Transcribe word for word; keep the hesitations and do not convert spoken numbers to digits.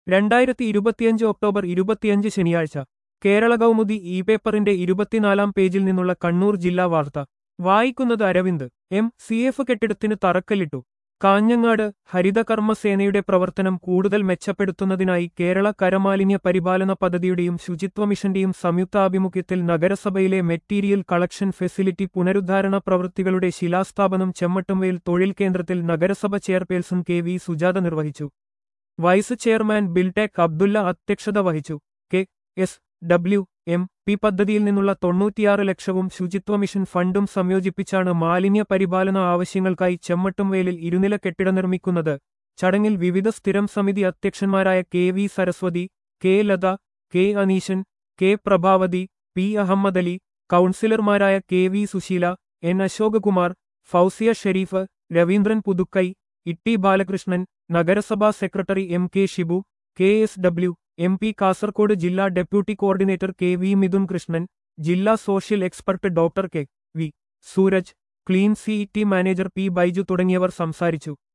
രണ്ടായിരത്തി ഇരുപത്തിയഞ്ച് ഒക്ടോബർ ഇരുപത്തിയഞ്ച് ശനിയാഴ്ച കേരള കൗമുദി ഇ പേപ്പറിന്റെ ഇരുപത്തിനാലാം പേജിൽ നിന്നുള്ള കണ്ണൂർ ജില്ലാ വാർത്ത വായിക്കുന്നത് അരവിന്ദ്. എം സി എഫ് കെട്ടിടത്തിന് തറക്കല്ലിട്ടു. കാഞ്ഞങ്ങാട്. ഹരിതകർമ്മസേനയുടെ പ്രവർത്തനം കൂടുതൽ മെച്ചപ്പെടുത്തുന്നതിനായി കേരള കരമാലിന്യ പരിപാലന പദ്ധതിയുടെയും ശുചിത്വ മിഷന്റെയും സംയുക്താഭിമുഖ്യത്തിൽ നഗരസഭയിലെ മെറ്റീരിയൽ കളക്ഷൻ ഫെസിലിറ്റി പുനരുദ്ധാരണ പ്രവൃത്തികളുടെ ശിലാസ്ഥാപനം ചെമ്മട്ടുംവയൽ തൊഴിൽ കേന്ദ്രത്തിൽ നഗരസഭ ചെയർപേഴ്സൺ കെ വി സുജാത നിർവഹിച്ചു. വൈസ് ചെയർമാൻ ബിൽടെക് അബ്ദുല്ല അധ്യക്ഷത വഹിച്ചു. K S W M P പദ്ധതിയിൽ നിന്നുള്ള തൊണ്ണൂറ്റിയാറ് ലക്ഷവും ശുചിത്വ മിഷൻ ഫണ്ടും സംയോജിപ്പിച്ചാണ് മാലിന്യ പരിപാലന ആവശ്യങ്ങൾക്കായി ചെമ്മട്ടുംവയലിൽ ഇരുനില കെട്ടിടം നിർമ്മിക്കുന്നത്. ചടങ്ങിൽ വിവിധ സ്ഥിരം സമിതി അധ്യക്ഷന്മാരായ K V Saraswathi, K Latha, K Aneesan, K Prabhavathi, P Ahammed Ali, കൗൺസിലർമാരായ K V Susheela, N Ashokakumar, Fousiya Shereef, Raveendran Puthukkai, Itty Balakrishnan, നഗരസഭാ secretary M K Shibu, K S W M P Kasaragod ജില്ലാ deputy coordinator K V Mithun Krishnan, ജില്ലാ social expert doctor K V Sooraj, clean C T manager P Baiju തുടങ്ങിയവർ സംസാരിച്ചു.